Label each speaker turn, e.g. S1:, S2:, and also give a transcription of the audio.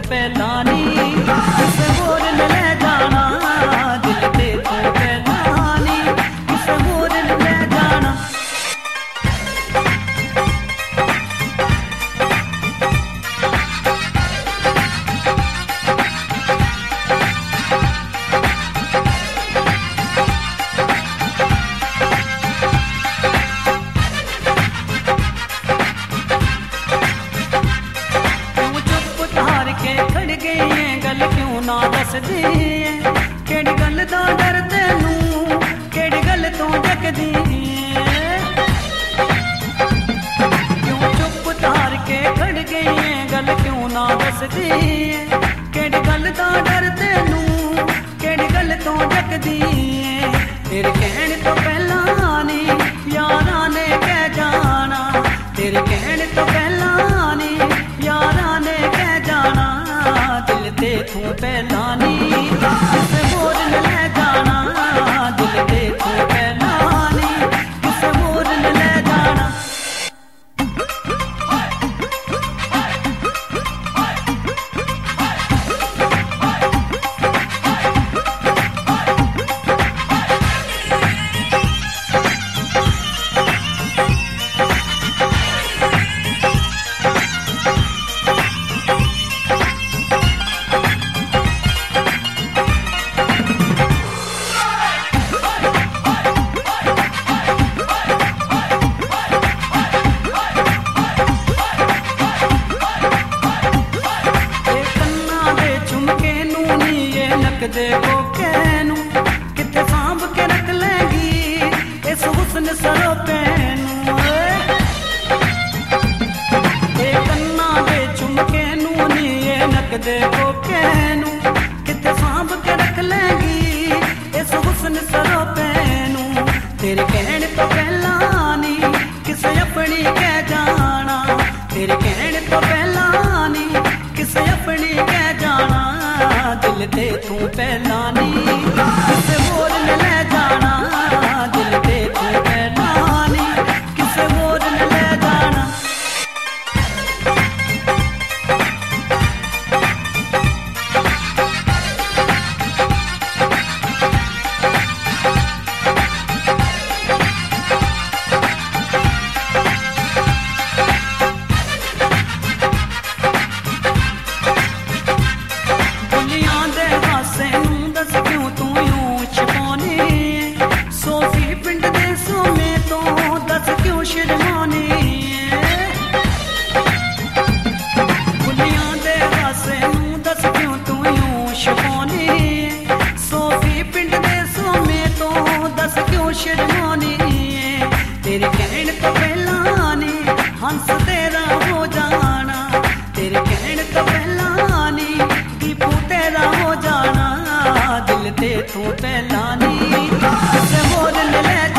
S1: पहला नी किसे होर ने ले जाना, दिल ते तू पहला नी किसे होर ने ले जाना। गल क्यों ना दसदी केड़ी गल दा डर तैनू, केड़ी गल तो जगदी क्यों चुप तार के खड़ गई है, गल क्यों ना दसदी केड़ी गल दा डर तैनू, केड़ी गल तो जगदी तेरे कहने तो पहला नी यारा ने कह जाना, तेरे कहने तो पहला नी यारा ने कह जाना। दिल ते तू पहला नी किसे होर ने ले जाना, दिल ते तू पहला नी किसे होर ने ले जाना। देखो कहनू किथे सांभ के रख लेगी इस हुस्न सरोपैनू, कन्ना दे झुमके नू नी ये नक देखो कहनू किथे सांभ के रख लेगी इस हुस्न सरोपैनू। तेरे कहने तो पहला नी किसे अपनी कह जाना, तेरे कहने तो पहला नी किसे अपनी कह जाना। दिल ते तू पहला नी किसे होर ने ले जाना, दिल ते तू पहला नी किसे होर ने ले जाना। तेरे कहने तो पहला नी हंस तेरा हो जाना, तेरे कहने तो पहला नी दीपू तेरा हो जाना। दिल ते तू पहला नी किसे होर ने ले